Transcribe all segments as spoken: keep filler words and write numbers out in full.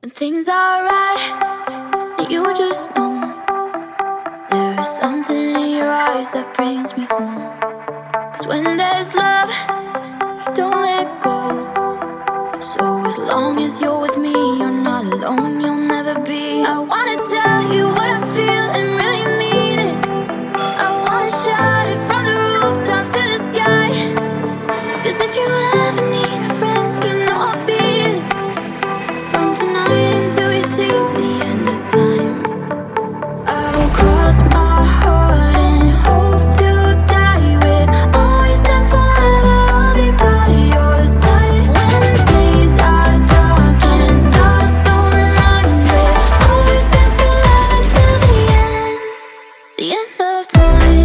When things are right, you just know there is something in your eyes that brings me home. 'Cause when there's love, you don't let go. So as long as you're with me, you're not alone, you'll never be. I wanna tell you what I feel and really mean it. I wanna shout it from the rooftops to the sky. 'Cause if you ever need a friend, you know I'll be it. From tonight until we see the end of time, I'll cross my heart and hope to die with. Always and forever I'll be by your side. When days are dark and stars don't light me, always and forever till the end, the end of time.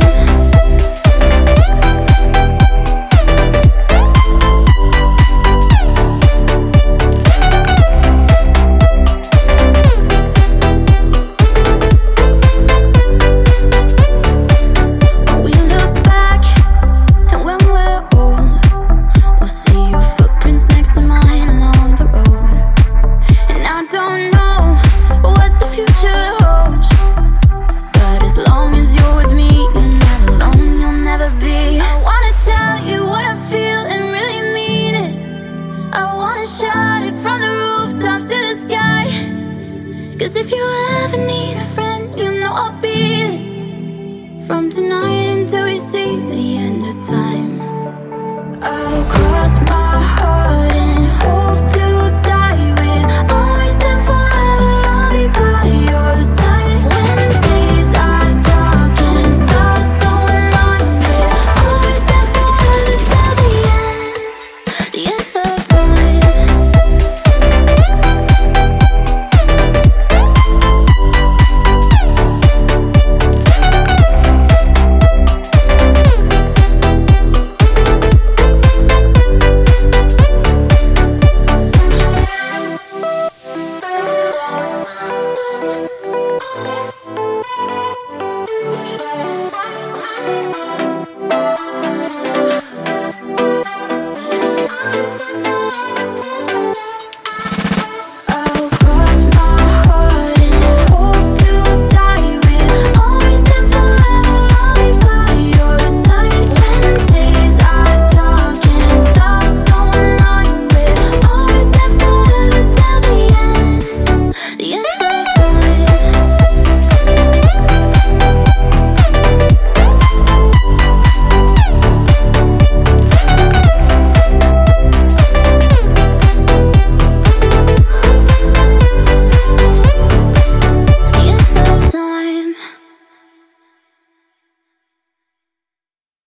Shout it from the rooftops to the sky. 'Cause if you ever need a friend, you know I'll be it. From tonight until we see the